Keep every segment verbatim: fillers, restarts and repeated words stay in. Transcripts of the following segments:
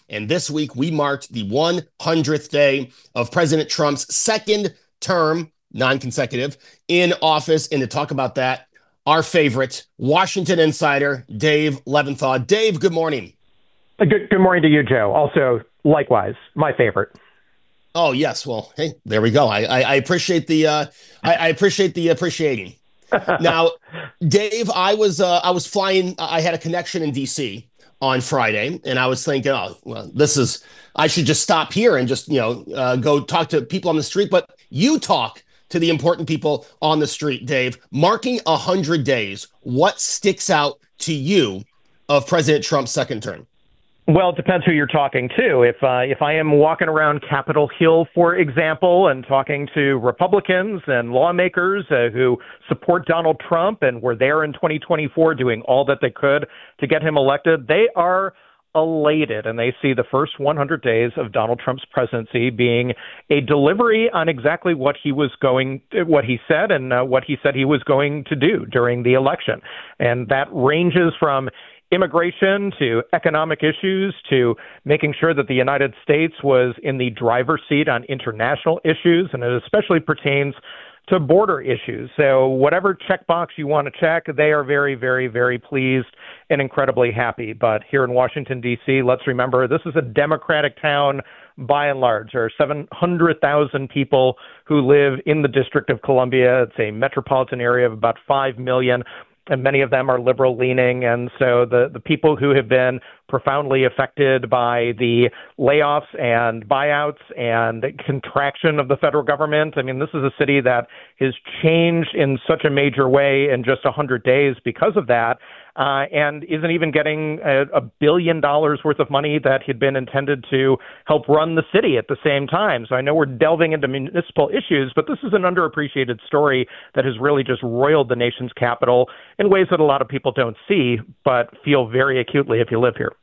And this week, we marked the one hundredth day of President Trump's second term, non-consecutive, in office. And to talk about that, our favorite Washington insider, Dave Leventhal. Dave, good morning. Good, good morning to you, Joe. Also, likewise, my favorite. Oh, yes. Well, hey, there we go. I I, I appreciate the uh, I, I appreciate the appreciating. Now, Dave, I was uh, I was flying. I had a connection in D C on Friday, and I was thinking, oh, well, this is I should just stop here and just you know uh, go talk to people on the street. But you talk to the important people on the street, Dave. Marking a hundred days, what sticks out to you of President Trump's second term? Well, it depends who you're talking to. If uh, if I am walking around Capitol Hill, for example, and talking to Republicans and lawmakers uh, who support Donald Trump and were there in twenty twenty-four doing all that they could to get him elected, they are elated, and they see the first one hundred days of Donald Trump's presidency being a delivery on exactly what he was going, what he said, and uh, what he said he was going to do during the election. And that ranges from immigration to economic issues to making sure that the United States was in the driver's seat on international issues, and it especially pertains to border issues. So whatever checkbox you want to check, they are very, very, very pleased and incredibly happy. But here in Washington, D C, let's remember this is a Democratic town by and large. There are seven hundred thousand people who live in the District of Columbia. It's a metropolitan area of about five million. And many of them are liberal leaning. And so the, the people who have been profoundly affected by the layoffs and buyouts and contraction of the federal government. I mean, this is a city that has changed in such a major way in just one hundred days because of that, uh, and isn't even getting a, a billion dollars worth of money that had been intended to help run the city at the same time. So I know we're delving into municipal issues, but this is an underappreciated story that has really just roiled the nation's capital in ways that a lot of people don't see, but feel very acutely if you live here.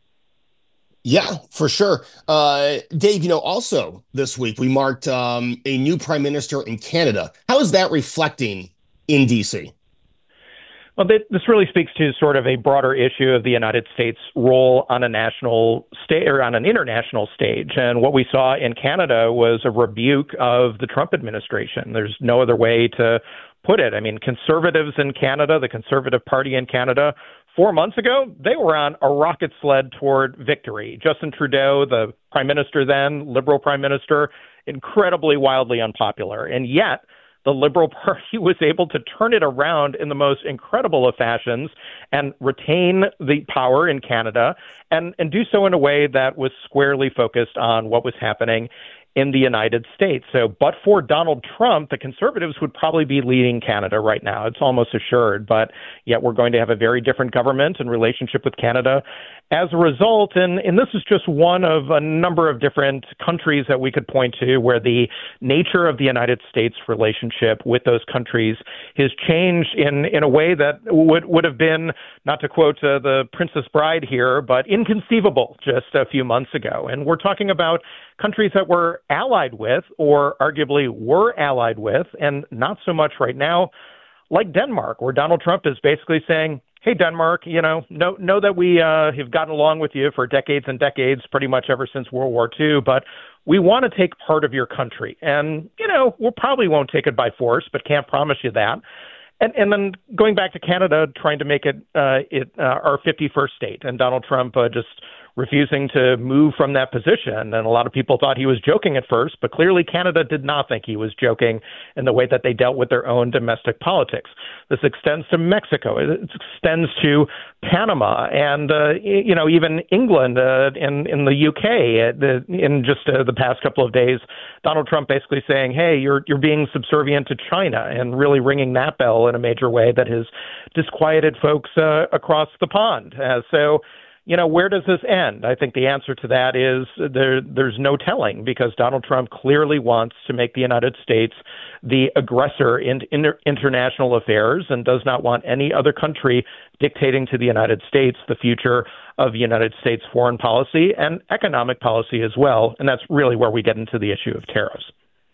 Yeah, for sure. Uh, Dave, you know, also this week we marked um, a new prime minister in Canada. How is that reflecting in D C? Well, this really speaks to sort of a broader issue of the United States' role on a national stage or on an international stage. And what we saw in Canada was a rebuke of the Trump administration. There's no other way to put it. I mean, conservatives in Canada, the Conservative Party in Canada, four months ago, they were on a rocket sled toward victory. Justin Trudeau, the prime minister then, liberal prime minister, incredibly wildly unpopular. And yet, the Liberal Party was able to turn it around in the most incredible of fashions and retain the power in Canada and, and do so in a way that was squarely focused on what was happening in the United States. So, but for Donald Trump, the conservatives would probably be leading Canada right now. It's almost assured, but yet we're going to have a very different government and relationship with Canada as a result. And, and this is just one of a number of different countries that we could point to where the nature of the United States relationship with those countries has changed in, in a way that would, would have been, not to quote uh, the Princess Bride here, but inconceivable just a few months ago. And we're talking about countries that we're allied with or arguably were allied with, and not so much right now, like Denmark, where Donald Trump is basically saying, hey, Denmark, you know, know, know that we uh, have gotten along with you for decades and decades, pretty much ever since World War Two, but we want to take part of your country. And, you know, we probably won't take it by force, but can't promise you that. And, and then going back to Canada, trying to make it, uh, it uh, our fifty-first state, and Donald Trump uh, just refusing to move from that position. And a lot of people thought he was joking at first, but clearly Canada did not think he was joking in the way that they dealt with their own domestic politics. This extends to Mexico. It extends to Panama and, uh, you know, even England uh, in, in the U K. Uh, the, in just uh, the past couple of days, Donald Trump basically saying, hey, you're, you're being subservient to China, and really ringing that bell in a major way that has disquieted folks uh, across the pond. Uh, so, you know, where does this end? I think the answer to that is there, there's no telling, because Donald Trump clearly wants to make the United States the aggressor in inter- international affairs and does not want any other country dictating to the United States the future of United States foreign policy and economic policy as well. And that's really where we get into the issue of tariffs.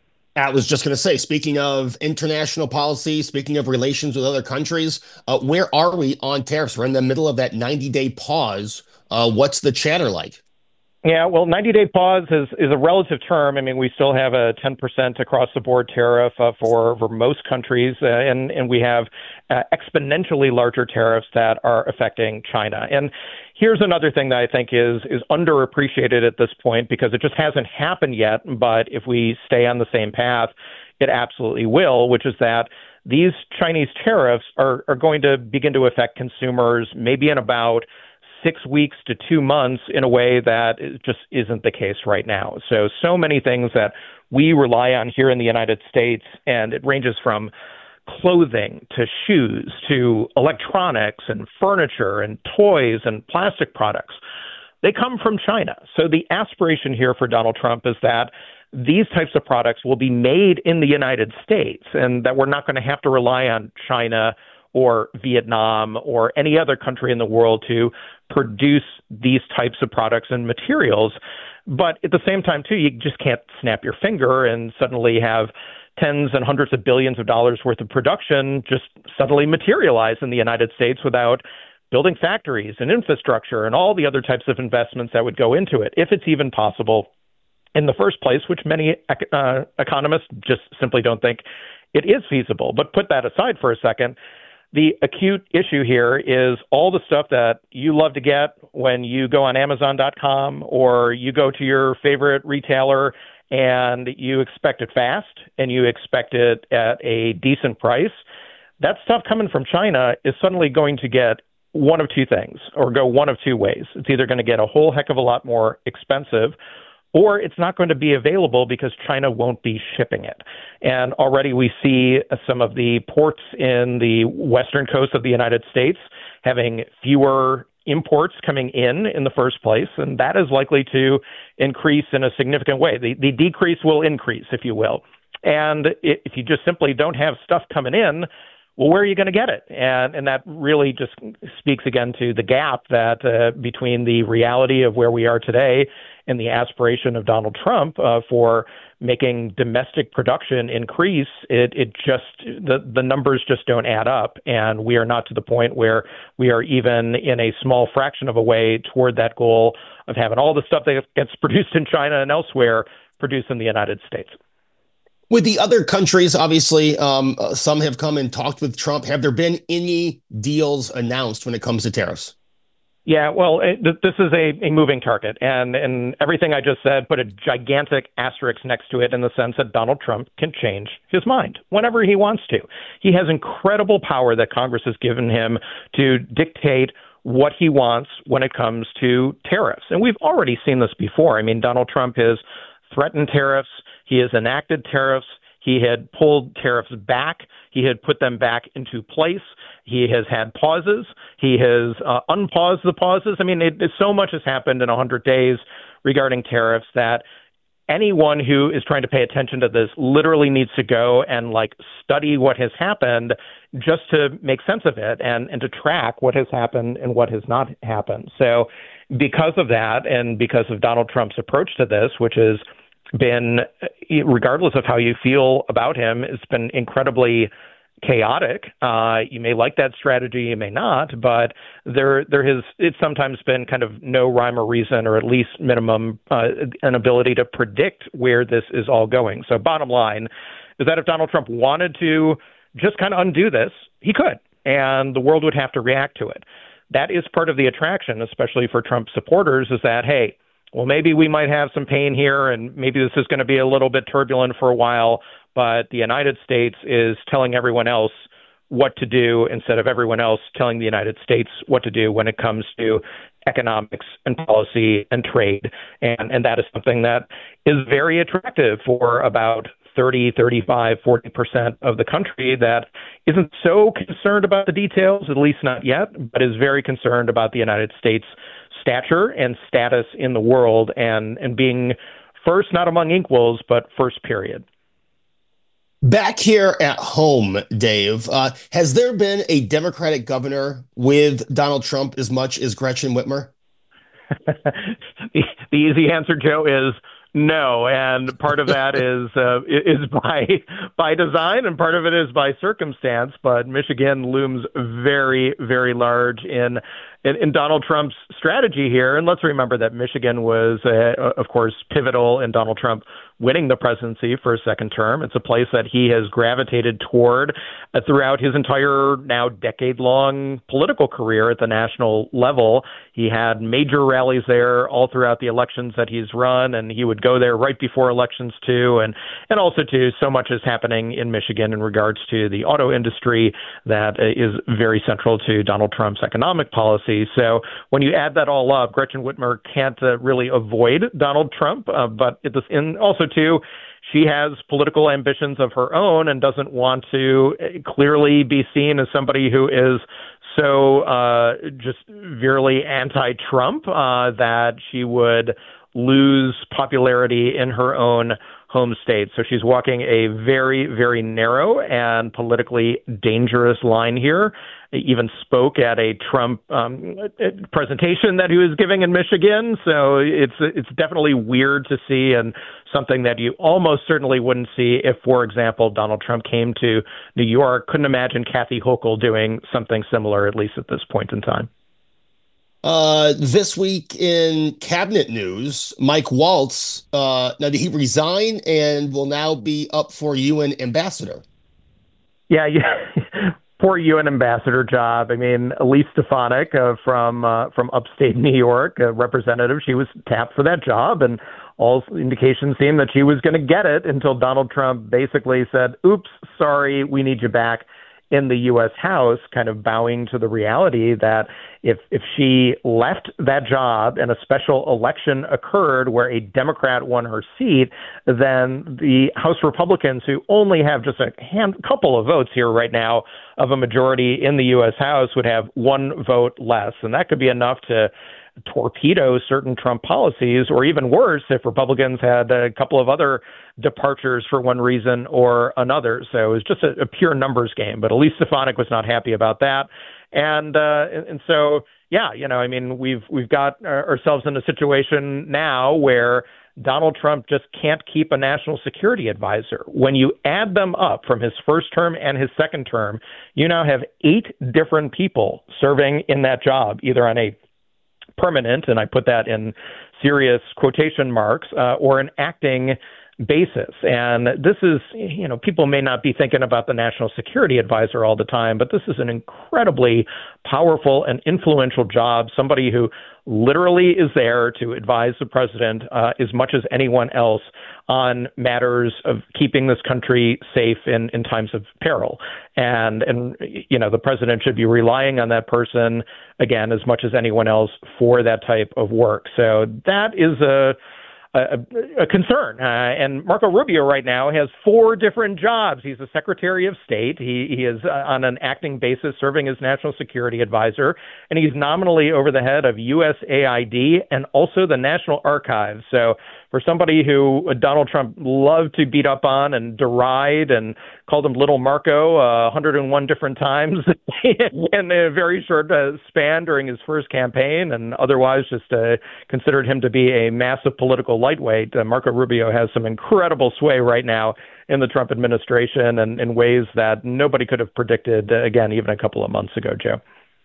I was just going to say, speaking of international policy, speaking of relations with other countries, uh, where are we on tariffs? We're in the middle of that ninety-day pause. Uh, what's the chatter like? Yeah, well, ninety-day pause is, is a relative term. I mean, we still have a ten percent across-the-board tariff uh, for, for most countries, uh, and, and we have uh, exponentially larger tariffs that are affecting China. And here's another thing that I think is, is underappreciated at this point because it just hasn't happened yet, but if we stay on the same path, it absolutely will, which is that these Chinese tariffs are, are going to begin to affect consumers maybe in about six weeks to two months in a way that just isn't the case right now. So, so many things that we rely on here in the United States, and it ranges from clothing to shoes to electronics and furniture and toys and plastic products. They come from China. So the aspiration here for Donald Trump is that these types of products will be made in the United States and that we're not going to have to rely on China or Vietnam or any other country in the world to produce these types of products and materials. But at the same time, too, you just can't snap your finger and suddenly have tens and hundreds of billions of dollars worth of production just suddenly materialize in the United States without building factories and infrastructure and all the other types of investments that would go into it, if it's even possible in the first place, which many uh, economists just simply don't think it is feasible. But put that aside for a second. The acute issue here is all the stuff that you love to get when you go on Amazon dot com or you go to your favorite retailer and you expect it fast and you expect it at a decent price. That stuff coming from China is suddenly going to get one of two things or go one of two ways. It's either going to get a whole heck of a lot more expensive, or it's not going to be available because China won't be shipping it. And already we see some of the ports in the western coast of the United States having fewer imports coming in in the first place, and that is likely to increase in a significant way. The, the decrease will increase, if you will. And if you just simply don't have stuff coming in, well, where are you going to get it? And and that really just speaks again to the gap that uh, between the reality of where we are today and the aspiration of Donald Trump uh, for making domestic production increase. It it just the the numbers just don't add up, and we are not to the point where we are even in a small fraction of a way toward that goal of having all the stuff that gets produced in China and elsewhere produced in the United States. With the other countries, obviously, um, uh, some have come and talked with Trump. Have there been any deals announced when it comes to tariffs? Yeah, well, it, this is a, a moving target, and, and everything I just said put a gigantic asterisk next to it in the sense that Donald Trump can change his mind whenever he wants to. He has incredible power that Congress has given him to dictate what he wants when it comes to tariffs. And we've already seen this before. I mean, Donald Trump has threatened tariffs. He has enacted tariffs. He had pulled tariffs back. He had put them back into place. He has had pauses. He has uh, unpaused the pauses. I mean, it, it, so much has happened in one hundred days regarding tariffs that anyone who is trying to pay attention to this literally needs to go and like study what has happened just to make sense of it and, and to track what has happened and what has not happened. So because of that and because of Donald Trump's approach to this, which has been, regardless of how you feel about him, it's been incredibly chaotic. Uh, you may like that strategy, you may not, but there there has it's sometimes been kind of no rhyme or reason, or at least minimum uh, an ability to predict where this is all going. So bottom line is that if Donald Trump wanted to just kind of undo this, he could, and the world would have to react to it. That is part of the attraction, especially for Trump supporters, is that, hey, well, maybe we might have some pain here, and maybe this is going to be a little bit turbulent for a while, but the United States is telling everyone else what to do instead of everyone else telling the United States what to do when it comes to economics and policy and trade. And, and that is something that is very attractive for about thirty, thirty-five, forty percent of the country that isn't so concerned about the details, at least not yet, but is very concerned about the United States stature and status in the world and, and being first, not among equals, but first, period. Back here at home, Dave, uh, has there been a Democratic governor with Donald Trump as much as Gretchen Whitmer? the, the easy answer, Joe, is no, and part of that is uh, is by by design, and part of it is by circumstance. But Michigan looms very, very large in in, in Donald Trump's strategy here. And let's remember that Michigan was, uh, of course, pivotal in Donald Trump winning the presidency for a second term. It's a place that he has gravitated toward uh, throughout his entire now decade-long political career at the national level. He had major rallies there all throughout the elections that he's run, and he would go there right before elections too. And, and also too, so much is happening in Michigan in regards to the auto industry that uh, is very central to Donald Trump's economic policy. So when you add that all up, Gretchen Whitmer can't uh, really avoid Donald Trump, uh, but it does, and also too, she has political ambitions of her own and doesn't want to clearly be seen as somebody who is so uh, just virally anti-Trump uh, that she would lose popularity in her own home state. So she's walking a very, very narrow and politically dangerous line here. He even spoke at a Trump um, presentation that he was giving in Michigan. So it's it's definitely weird to see, and something that you almost certainly wouldn't see if, for example, Donald Trump came to New York. Couldn't imagine Kathy Hochul doing something similar, at least at this point in time. Uh, this week in cabinet news, Mike Waltz, uh, now did he resign and will now be up for U N ambassador? Yeah, yeah. Poor U N ambassador job. I mean, Elise Stefanik uh, from uh, from upstate New York, a representative, she was tapped for that job, and all indications seem that she was going to get it until Donald Trump basically said, oops, sorry, we need you back in the U S House, kind of bowing to the reality that if if she left that job and a special election occurred where a Democrat won her seat, then the House Republicans, who only have just a hand, couple of votes here right now of a majority in the U S House, would have one vote less. And that could be enough to torpedo certain Trump policies, or even worse, if Republicans had a couple of other departures for one reason or another. So it was just a, a pure numbers game. But Elise Stefanik was not happy about that. And uh, and so, yeah, you know, I mean, we've we've got ourselves in a situation now where Donald Trump just can't keep a national security advisor. When you add them up from his first term and his second term, you now have eight different people serving in that job, either on a permanent, and I put that in serious quotation marks, uh, or an acting basis. And this is, you know, people may not be thinking about the National Security Advisor all the time, but this is an incredibly powerful and influential job, somebody who literally is there to advise the president uh, as much as anyone else on matters of keeping this country safe in, in times of peril. And, and, you know, the president should be relying on that person, again, as much as anyone else for that type of work. So that is a A, a concern. Uh, and Marco Rubio right now has four different jobs. He's a Secretary of State. He, he is uh, on an acting basis serving as National Security Advisor, and he's nominally over the head of U S A I D and also the National Archives. So for somebody who Donald Trump loved to beat up on and deride and called him Little Marco uh, one hundred one different times in a very short uh, span during his first campaign, and otherwise just uh, considered him to be a massive political lightweight, uh, Marco Rubio has some incredible sway right now in the Trump administration and in ways that nobody could have predicted, uh, again, even a couple of months ago, Joe.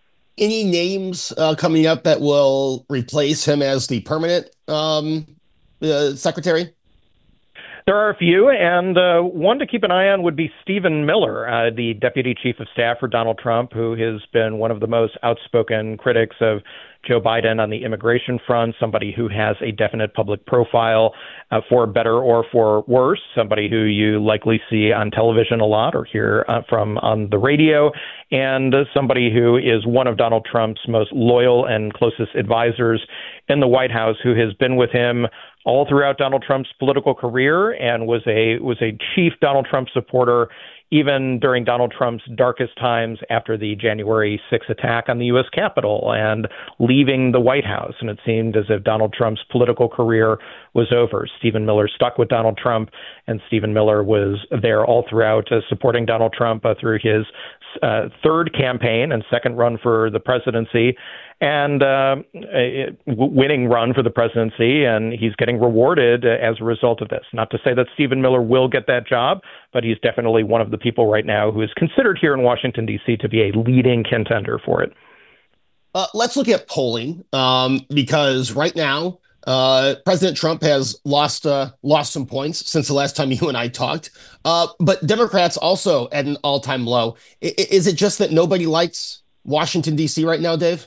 Any names uh, coming up that will replace him as the permanent um, uh, secretary? There are a few, and uh, one to keep an eye on would be Stephen Miller, uh, the Deputy Chief of Staff for Donald Trump, who has been one of the most outspoken critics of Joe Biden on the immigration front, somebody who has a definite public profile, uh, for better or for worse, somebody who you likely see on television a lot or hear uh, from on the radio, and uh, somebody who is one of Donald Trump's most loyal and closest advisors in the White House, who has been with him all throughout Donald Trump's political career and was a was a chief Donald Trump supporter even during Donald Trump's darkest times after the January sixth attack on the U S Capitol and leaving the White House. And it seemed as if Donald Trump's political career was over. Stephen Miller stuck with Donald Trump, and Stephen Miller was there all throughout, uh, supporting Donald Trump uh, through his uh, third campaign and second run for the presidency, and uh, a winning run for the presidency, and he's getting rewarded as a result of this. Not to say that Stephen Miller will get that job, but he's definitely one of the people right now who is considered here in Washington, D C to be a leading contender for it. Uh, let's look at polling um, because right now uh, President Trump has lost uh, lost some points since the last time you and I talked. Uh, but Democrats also at an all time low. I- is it just that nobody likes Washington D C right now, Dave?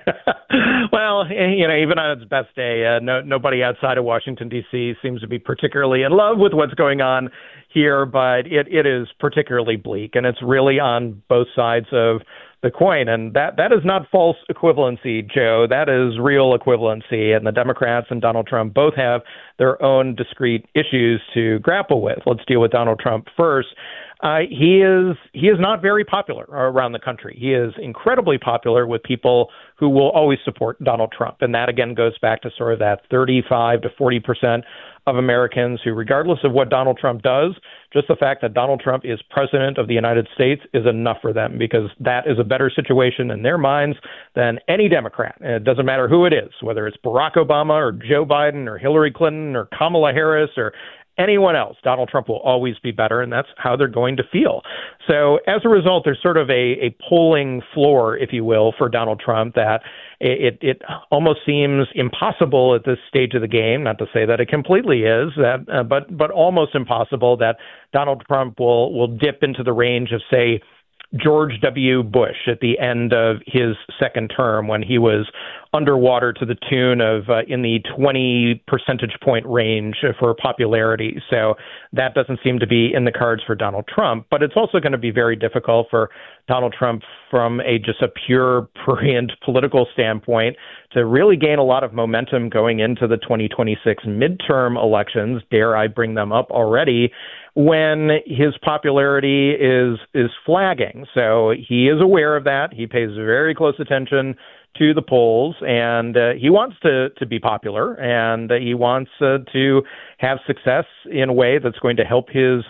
Well, you know, even on its best day, uh, no, nobody outside of Washington, D C seems to be particularly in love with what's going on here, but it, it is particularly bleak, and it's really on both sides of the coin. And that, that is not false equivalency, Joe. That is real equivalency. And the Democrats and Donald Trump both have their own discrete issues to grapple with. Let's deal with Donald Trump first. Uh, he is he is not very popular around the country. He is incredibly popular with people who will always support Donald Trump. And that, again, goes back to sort of that thirty-five to forty percent of Americans who, regardless of what Donald Trump does, just the fact that Donald Trump is president of the United States is enough for them, because that is a better situation in their minds than any Democrat. And it doesn't matter who it is, whether it's Barack Obama or Joe Biden or Hillary Clinton or Kamala Harris or anyone else. Donald Trump will always be better, and that's how they're going to feel. So as a result, there's sort of a, a polling floor, if you will, for Donald Trump that it, it almost seems impossible at this stage of the game, not to say that it completely is, that, uh, but but almost impossible that Donald Trump will, will dip into the range of, say, George W. Bush at the end of his second term, when he was underwater to the tune of uh, in the twenty percentage point range for popularity. So that doesn't seem to be in the cards for Donald Trump. But it's also going to be very difficult for Donald Trump from a just a pure, prurient political standpoint to really gain a lot of momentum going into the twenty twenty-six midterm elections. Dare I bring them up already? When his popularity is is flagging. So he is aware of that. He pays very close attention to the polls, and uh, he wants to, to be popular, and uh, he wants uh, to have success in a way that's going to help his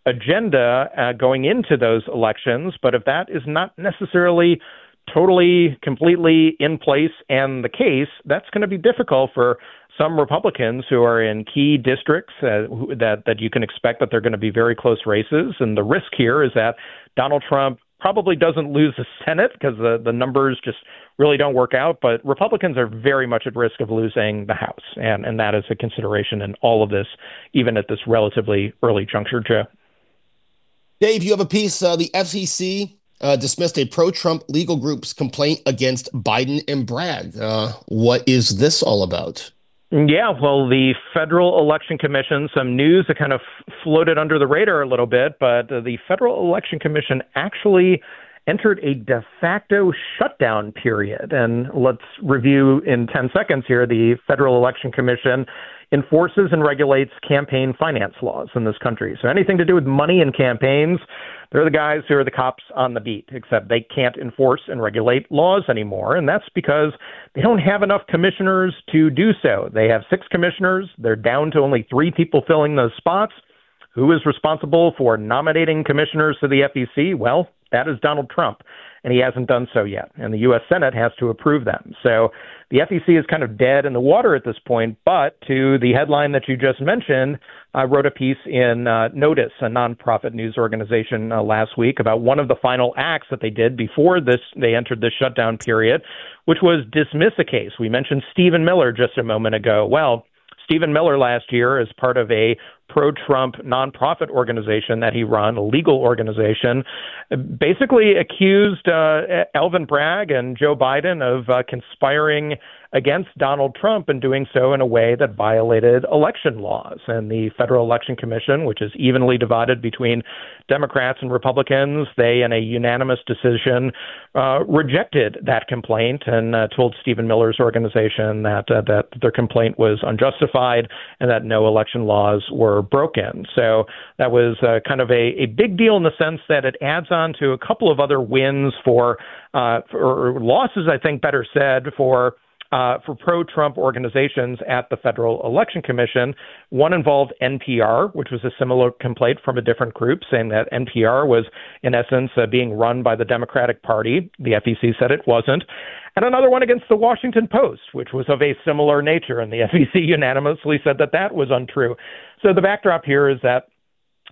agenda uh, going into those elections. But if that is not necessarily totally, completely in place and the case, that's going to be difficult for some Republicans who are in key districts uh, who, that, that you can expect that they're going to be very close races. And the risk here is that Donald Trump probably doesn't lose the Senate because the, the numbers just really don't work out. But Republicans are very much at risk of losing the House. And, and that is a consideration in all of this, even at this relatively early juncture, Joe. Dave, you have a piece. Uh, the F C C uh, dismissed a pro-Trump legal group's complaint against Biden and Bragg. Uh, what is this all about? Yeah, well, the Federal Election Commission, some news that kind of floated under the radar a little bit, but uh, the Federal Election Commission actually entered a de facto shutdown period. And let's review in ten seconds here. The Federal Election Commission enforces and regulates campaign finance laws in this country. So anything to do with money and campaigns, they're the guys who are the cops on the beat, except they can't enforce and regulate laws anymore. And that's because they don't have enough commissioners to do so. They have six commissioners. They're down to only three people filling those spots. Who is responsible for nominating commissioners to the F E C? Well, that is Donald Trump, and he hasn't done so yet. And the U S Senate has to approve them. So the F E C is kind of dead in the water at this point. But to the headline that you just mentioned, I wrote a piece in uh, Notice, a nonprofit news organization, uh, last week about one of the final acts that they did before this they entered this shutdown period, which was dismiss a case. We mentioned Stephen Miller just a moment ago. Well, Stephen Miller last year, as part of a pro-Trump nonprofit organization that he ran, a legal organization, basically accused uh, Alvin Bragg and Joe Biden of uh, conspiring against Donald Trump and doing so in a way that violated election laws. And the Federal Election Commission, which is evenly divided between Democrats and Republicans, they, in a unanimous decision, uh, rejected that complaint and uh, told Stephen Miller's organization that uh, that their complaint was unjustified and that no election laws were broken. So that was uh, kind of a, a big deal in the sense that it adds on to a couple of other wins for, uh, for or losses, I think, better said, for Uh, for pro-Trump organizations at the Federal Election Commission. One involved N P R, which was a similar complaint from a different group, saying that N P R was, in essence, uh, being run by the Democratic Party. The F E C said it wasn't. And another one against the Washington Post, which was of a similar nature, and the F E C unanimously said that that was untrue. So the backdrop here is that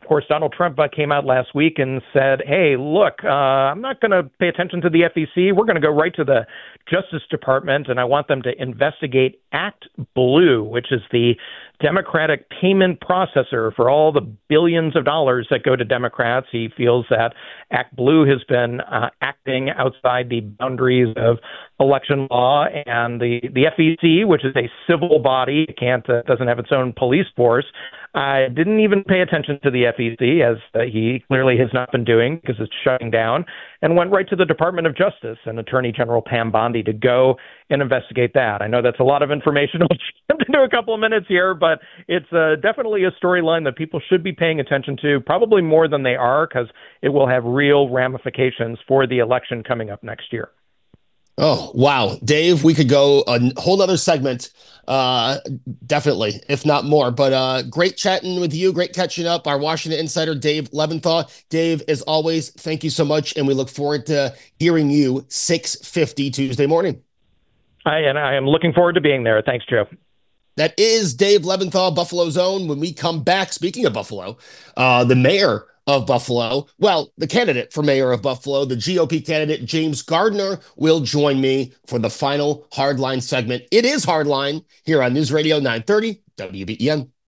Of course, Donald Trump uh, came out last week and said, hey, look, uh, I'm not going to pay attention to the F E C. We're going to go right to the Justice Department, and I want them to investigate Act Blue, which is the Democratic payment processor for all the billions of dollars that go to Democrats. He feels that Act Blue has been uh, acting outside the boundaries of election law, and the, the F E C, which is a civil body, can't uh, doesn't have its own police force, I didn't even pay attention to the F E C, as uh, he clearly has not been doing because it's shutting down, and went right to the Department of Justice and Attorney General Pam Bondi to go and investigate that. I know that's a lot of information. I'll jump into a couple of minutes here, but it's uh, definitely a storyline that people should be paying attention to, probably more than they are, because it will have real ramifications for the election coming up next year. Oh, wow. Dave, we could go a whole other segment, uh, definitely, if not more. But uh, great chatting with you. Great catching up. Our Washington insider, Dave Leventhal. Dave, as always, thank you so much. And we look forward to hearing you six fifty Tuesday morning. I, and I am looking forward to being there. Thanks, Joe. That is Dave Leventhal, Buffalo's own. When we come back, speaking of Buffalo, uh, the mayor of Buffalo, well, the candidate for mayor of Buffalo, the G O P candidate, James Gardner, will join me for the final Hardline segment. It is Hardline here on News Radio nine thirty W B E N.